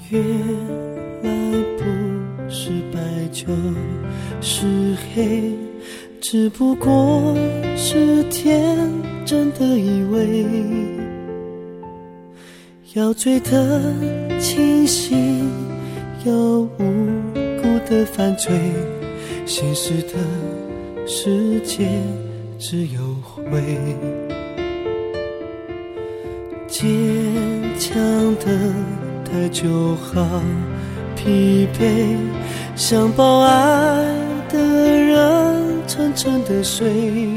原来不是白就是黑，只不过是天真的以为要追得清醒，要无辜的犯罪，现实的世界只有灰。坚强的太久好疲惫，想抱爱的人沉沉的睡，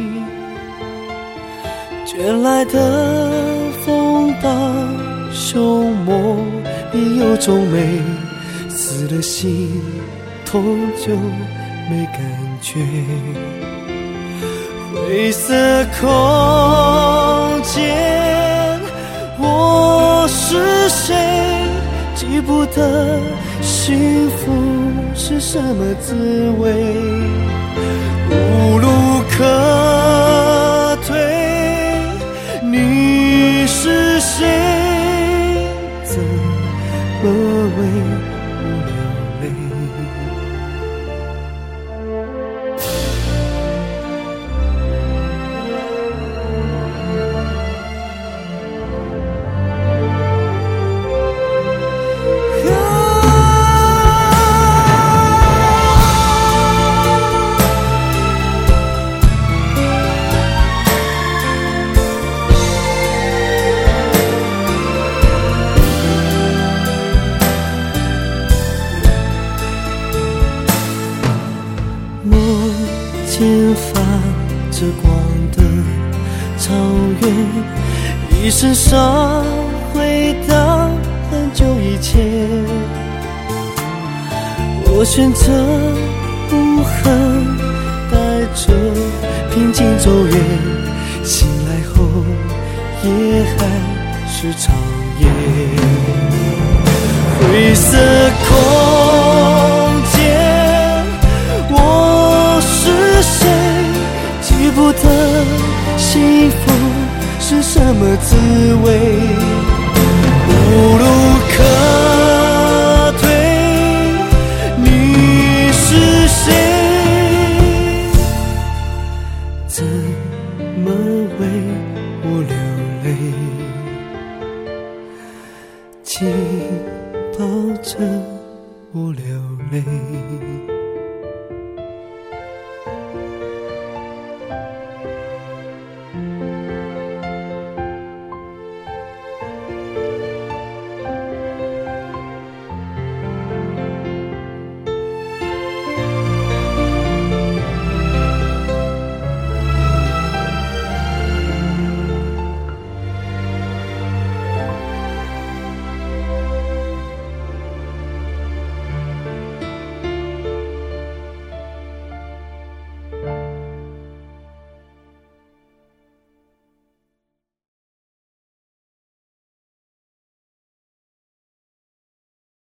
卷来的风暴凶猛已有种美，死了心痛就没感觉。灰色空间，我是谁？记不得幸福是什么滋味，无路可退。你是谁？怎么为我流泪？前发着光的草原，一身伤回到很久以前。我选择不恨，带着平静走远，醒来后也还是长夜。灰色空间，我是谁？记不得幸福是什么滋味，无路可退。你是谁？怎么为我流泪？请抱着我流泪。